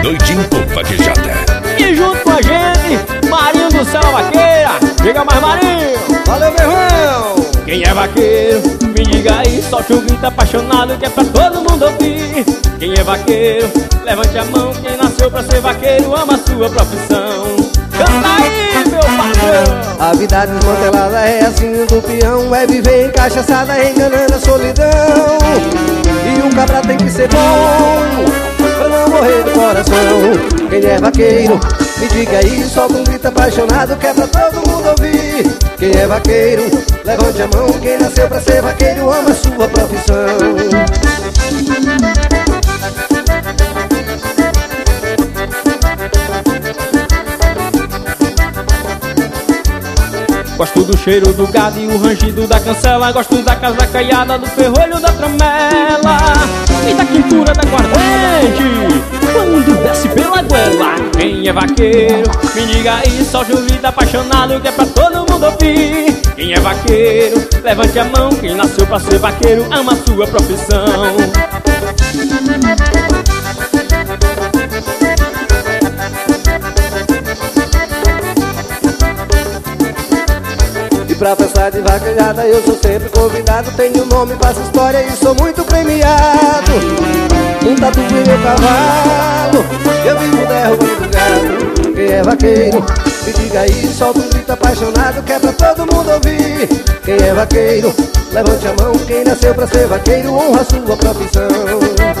Doidinho com vaquejada. E junto com a gente, Marinho do Céu Vaqueira. Diga mais, Marinho. Valeu, meu irmão. Quem é vaqueiro, me diga aí, solte um grito apaixonado que é pra todo mundo ouvir. Quem é vaqueiro, levante a mão. Quem nasceu pra ser vaqueiro, ama a sua profissão. Canta aí, meu parceiro. A vida desmantelada é assim do peão. É viver encaixaçada, enganando a solidão. E um cabra tem que ser bom pra não morrer do coração. Quem é vaqueiro, me diga aí, solta um grito apaixonado que é pra todo mundo ouvir. Quem é vaqueiro, levante a mão. Quem nasceu pra ser vaqueiro, ama a sua profissão. Gosto do cheiro do gado e o rangido da cancela. Gosto da casa caiada, do ferrolho da tramela e da quintura da guardente quando desce pela goela. Quem é vaqueiro, me diga aí, solte um grito apaixonado que é pra todo mundo ouvir. Quem é vaqueiro, levante a mão. Quem nasceu pra ser vaqueiro, ama a sua profissão. E pra festa de vaquejada eu sou sempre convidado. Tenho nome, faço história e sou muito premiado. Um tatu em meu cavalo, eu vivo derrubando gado. Quem é vaqueiro, me diga aí, solta um grito apaixonado que é pra todo mundo ouvir. Quem é vaqueiro, levante a mão. Quem nasceu pra ser vaqueiro, honra a sua profissão.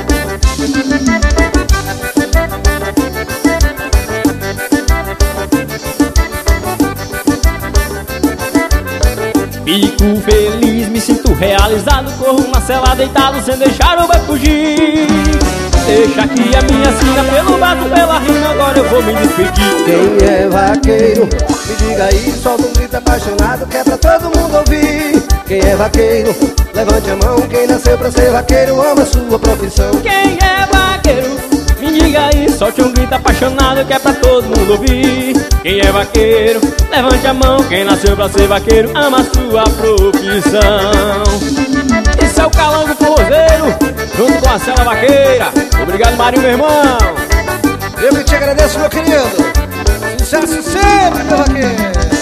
Fico feliz, me sinto realizado. Corro na cela deitado sem deixar o vai fugir. Deixa aqui a minha sina pelo mato, pela rima, agora eu vou me despedir. Quem é vaqueiro, me diga aí, solta um grito apaixonado que é pra todo mundo ouvir. Quem é vaqueiro, levante a mão. Quem nasceu pra ser vaqueiro, ama a sua profissão. Quem é vaqueiro, me diga aí, solte um grito apaixonado que é pra todo mundo ouvir. Quem é vaqueiro, levante a mão. Quem nasceu pra ser vaqueiro, ama a sua profissão. Esse é o Calango Forrozeiro, junto com a Cela Vaqueira. Obrigado, Marinho, meu irmão. Eu que te agradeço, meu querido. Sucesso sempre, meu vaqueiro.